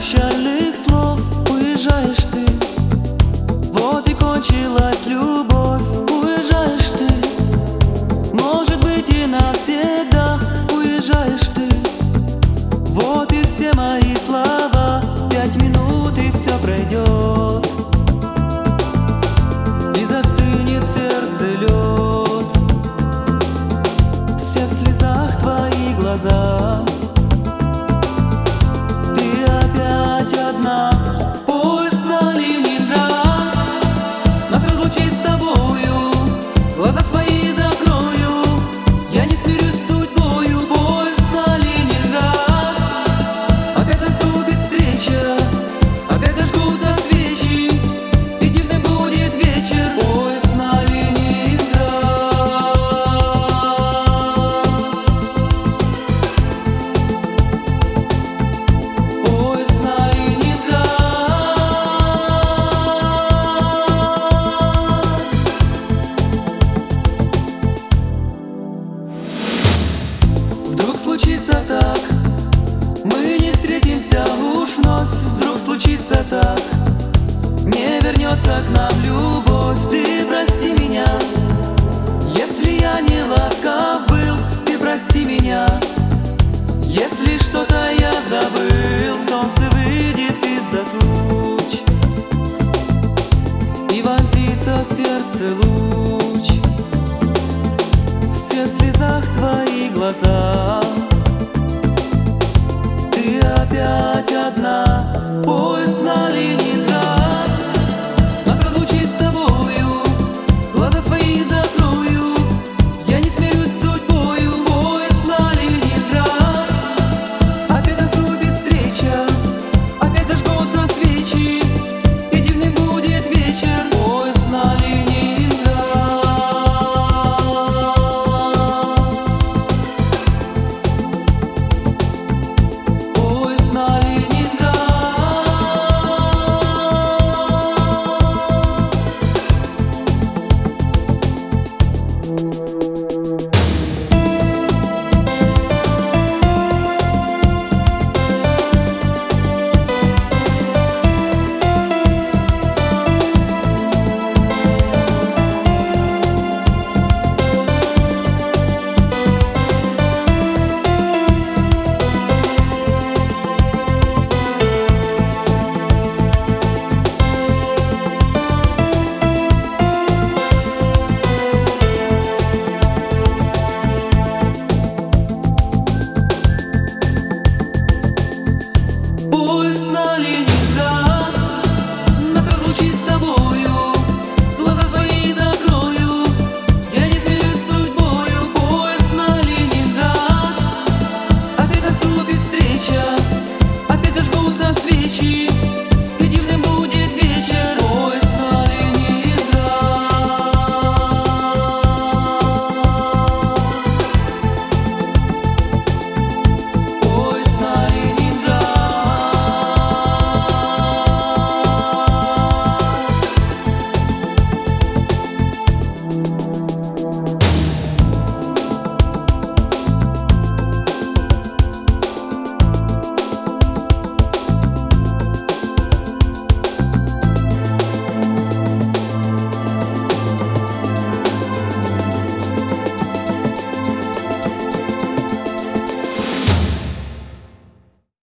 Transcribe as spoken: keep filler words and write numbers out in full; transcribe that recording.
прощальных слов уезжаешь ты. Вот и кончилась любовь, уезжаешь ты. Может быть и навсегда уезжаешь ты. Вот и все мои слова, пять минут и все пройдет, и застынет в сердце лед. Все в слезах твои глаза, ты опять одна. Поезд на Ленинград нас разлучит с тобою, глаза свои закрою, я не смирюсь с судьбою. Поезд на Ленинград, опять наступит встреча, опять зажгутся свечи, и дивный будет вечер. Поезд на Ленинград. Поезд на Ленинград. Вдруг случится так, мы не встретимся уж вновь. Вдруг случится так, не вернется к нам любовь.